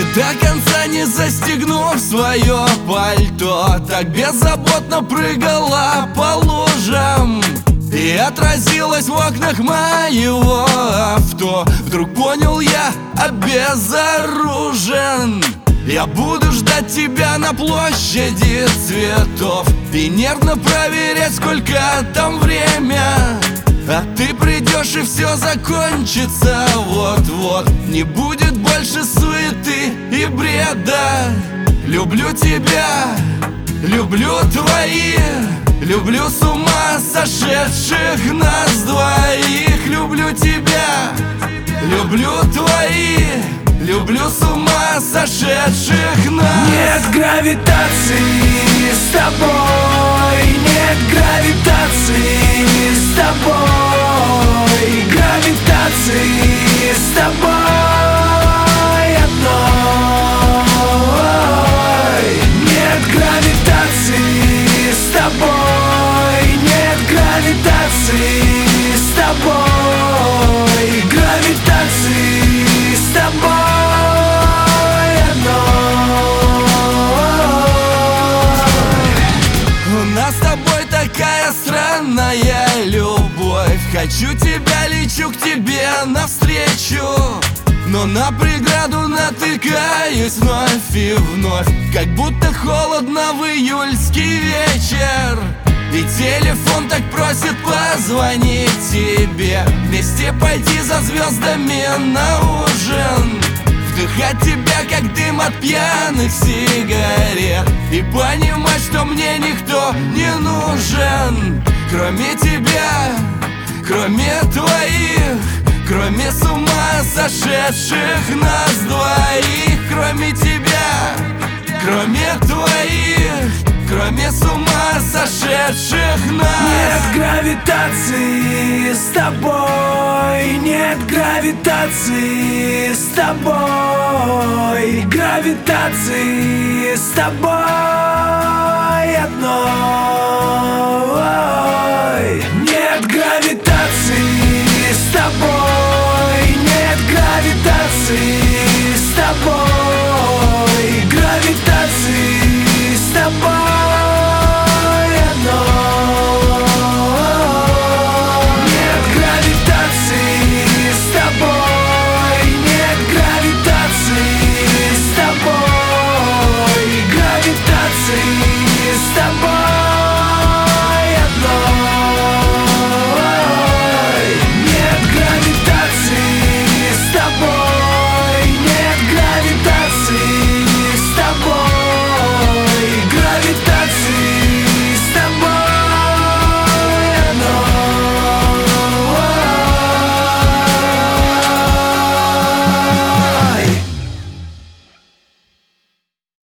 до конца не застегнув свое пальто, так беззаботно прыгала по лужам и отразилась в окнах моего авто. Вдруг понял я, обезоружен. Я буду ждать тебя на площади цветов и нервно проверять, сколько там время. А ты придешь и все закончится вот-вот. Не будет больше суеты и бреда. Люблю тебя, люблю твои, люблю с ума сошедших нас двоих. Люблю тебя, люблю твои, люблю с ума сошедших нас. Нет гравитации с тобой, нет гравитации с тобой, гравитации с тобой одной. Нет гравитации с тобой, нет гравитации с тобой, гравитации с тобой одной. У нас с тобой такая странная любовь. Хочу тебя, лечу к тебе навстречу, но на преграду натыкаюсь вновь и вновь. Как будто холодно в июльский вечер, и телефон так просит позвонить тебе. Вместе пойти за звездами на ужин, вдыхать тебя, как дым от пьяных сигарет, и понимать, что мне никто не нужен, кроме тебя, кроме твоих, кроме с ума сошедших нас двоих. Кроме тебя, кроме твоих, кроме с ума сошедших нас. Нет гравитации с тобой, нет гравитации с тобой, гравитации с тобой одной. Нет гравитации с тобой.